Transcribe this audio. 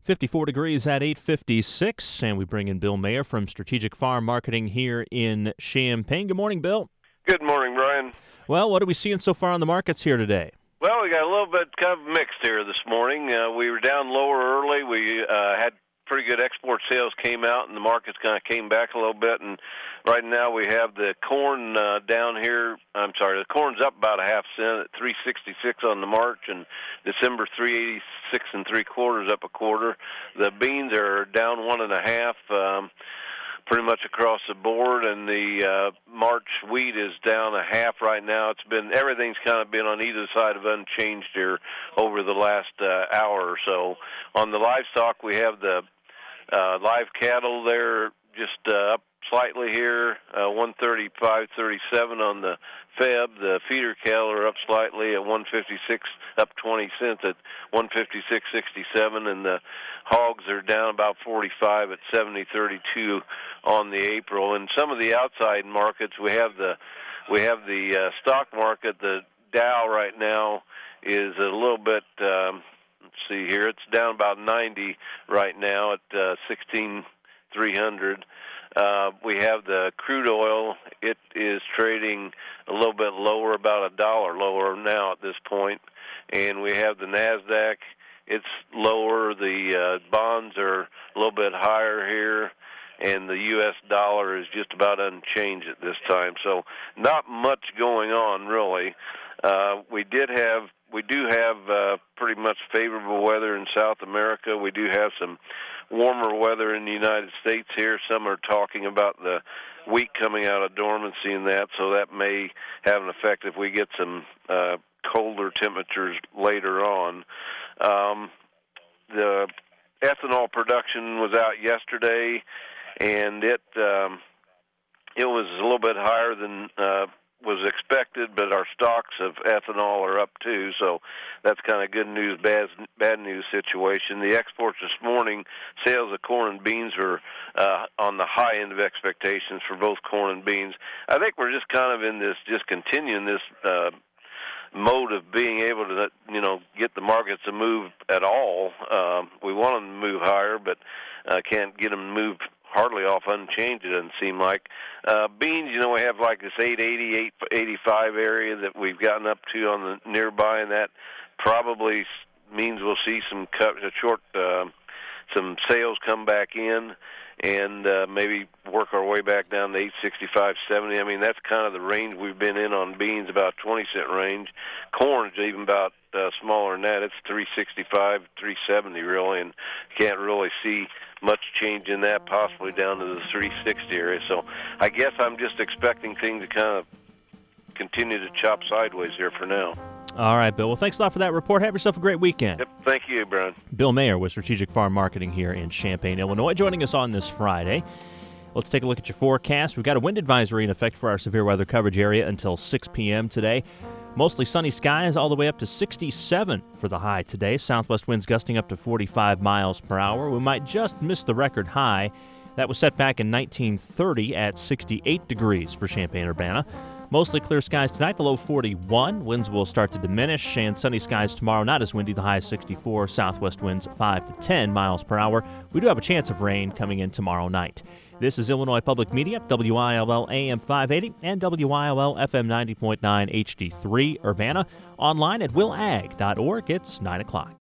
54 degrees at 8:56, and we bring in Bill Mayer from Strategic Farm Marketing here in Champaign. Good morning, Bill. Good morning, Brian. Well, what are we seeing so far on the markets here today? Well, we got a little bit kind of mixed here this morning. We were down lower early. We had pretty good export sales came out, and the markets kind of came back a little bit. And right now we have the corn down here. I'm sorry, the corn's up about a half cent at 3.66 on the March, and December 3.86 3/4, up a quarter. The beans are down 1.5. Pretty much across the board, and the March wheat is down a half right now. Everything's kind of been on either side of unchanged here over the last hour or so. On the livestock, we have the live cattle there just up slightly here, 135.37 on the Feb. The feeder cattle are up slightly at 156, up 20 cents at 156.67, and the hogs are down about 45 at 70.32 on the April. And some of the outside markets, we have the stock market. The Dow right now is a little bit. Let's see here. It's down about 90 right now at 16,300. We have the crude oil. It is trading a little bit lower, about $1 lower now at this point. And we have the NASDAQ. It's lower. The bonds are a little bit higher here. And the U.S. dollar is just about unchanged at this time. So not much going on, really. We do have pretty much favorable weather in South America. We do have some warmer weather in the United States here. Some are talking about the wheat coming out of dormancy and that, so that may have an effect if we get some colder temperatures later on. The ethanol production was out yesterday, and it was a little bit higher than was expected, but our stocks of ethanol are up too, so that's kind of good news, bad news situation. The exports this morning, sales of corn and beans were on the high end of expectations for both corn and beans. I think we're just kind of in this, just continuing this mode of being able to, get the markets to move at all. We want them to move higher, but can't get them to move hardly off unchanged, it doesn't seem like. Beans, we have like this 880, 885 area that we've gotten up to on the nearby, and that probably means we'll see some some sales come back in, and maybe work our way back down to 865, 70. I mean, that's kind of the range we've been in on beans, about 20-cent range. Corn is even about smaller than that. It's 365, 370 really, and can't really see much change in that, possibly down to the 360 area. So I guess I'm just expecting things to kind of continue to chop sideways here for now. All right, Bill. Well, thanks a lot for that report. Have yourself a great weekend. Yep, thank you, Brian. Bill Mayer with Strategic Farm Marketing here in Champaign, Illinois, joining us on this Friday. Let's take a look at your forecast. We've got a wind advisory in effect for our severe weather coverage area until 6 p.m. today. Mostly sunny skies all the way up to 67 for the high today. Southwest winds gusting up to 45 miles per hour. We might just miss the record high. That was set back in 1930 at 68 degrees for Champaign-Urbana. Mostly clear skies tonight, the low 41. Winds will start to diminish, and sunny skies tomorrow, not as windy, the high 64. Southwest winds 5 to 10 miles per hour. We do have a chance of rain coming in tomorrow night. This is Illinois Public Media, WILL AM 580 and WILL FM 90.9 HD3 Urbana. Online at willag.org. It's 9 o'clock.